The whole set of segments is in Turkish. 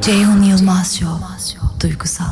Ceyhun Yılmaz Show. Duygusal.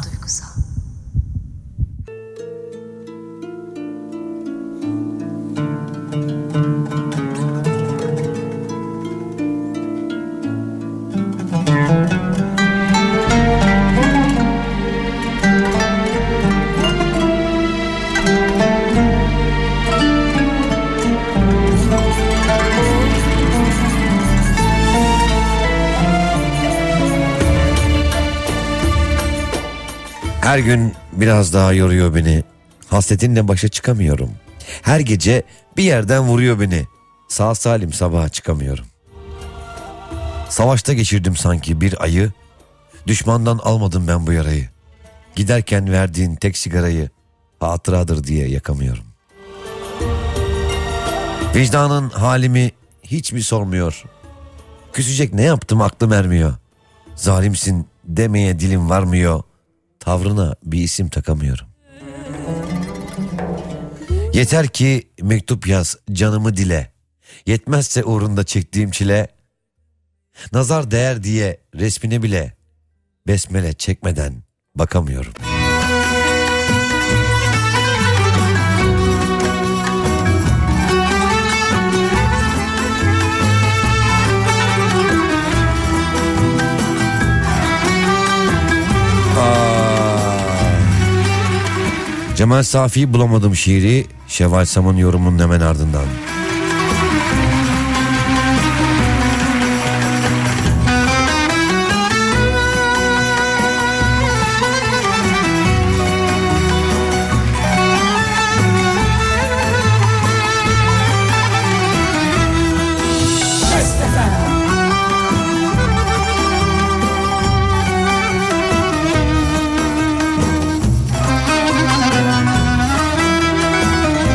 Her gün biraz daha yoruyor beni. Hasretinle başa çıkamıyorum. Her gece bir yerden vuruyor beni. Sağ salim sabaha çıkamıyorum. Savaşta geçirdim sanki bir ayı. Düşmandan almadım ben bu yarayı. Giderken verdiğin tek sigarayı hatıradır diye yakamıyorum. Vicdanın halimi hiç mi sormuyor? Küsecek ne yaptım aklım ermiyor. Zalimsin demeye dilim varmıyor. Tavrına bir isim takamıyorum. Yeter ki mektup yaz canımı dile. Yetmezse uğrunda çektiğim çile. Nazar değer diye resmine bile besmele çekmeden bakamıyorum. Cemal Safi'yi bulamadım şiiri Şevval Sam'ın yorumunun hemen ardından.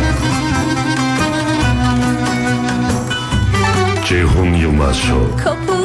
Ceyhun Yılmaz Show. Kapı